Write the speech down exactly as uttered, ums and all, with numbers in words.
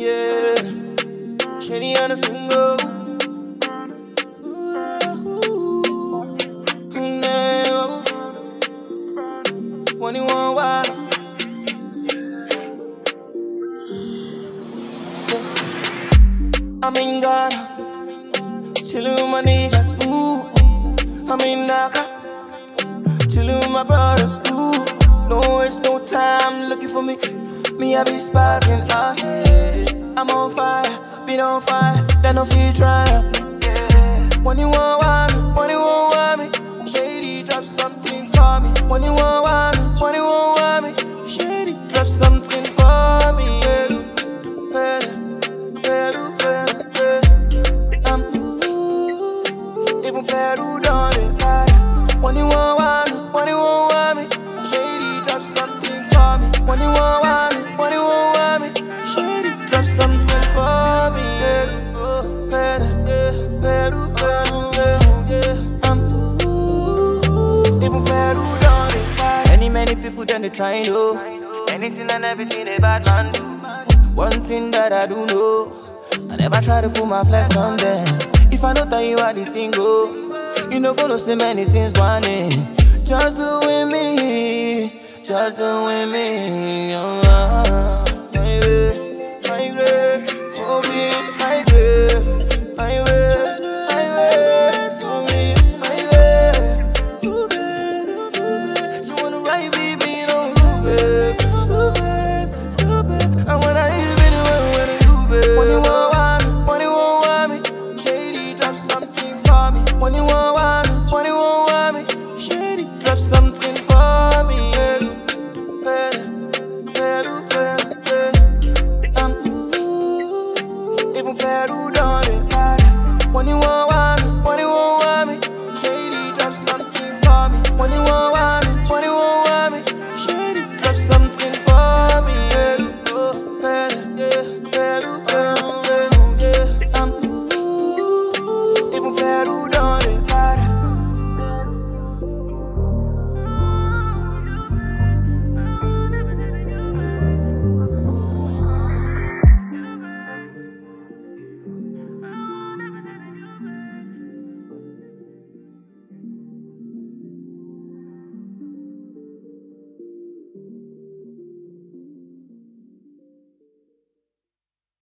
yeah. Shady on a single. twenty-one wild. So, I'm in Ghana, chillin' with my niggas. Ooh, I'm in Naka, chillin' with my brothers. Ooh, no waste no time looking for me. Me I be sparking. Ah, yeah. I'm on fire, been on fire. Then no feel try. When you want want me, when you want want me, Shady drop something for me. When you want want me, when you want want me, Shady drop something for me. Yeah. Peru, Peru, Peru, Peru. I'm ooh, even Peru don't it. When you want want me, when you want want me, Shady drop something for me. When you want want me, when you want want me, Shady drop something for me. Yeah. Oh, Peru, yeah. Peru, Peru, yeah. I'm ooh, even Peru don't it. Many, many people then they try to know anything and everything a bad man do. One thing that I do know, I never try to put my flex on them. If I don't tell you how the thing go, you know gonna see many things going in. Just do with me, just do with me. Oh, oh,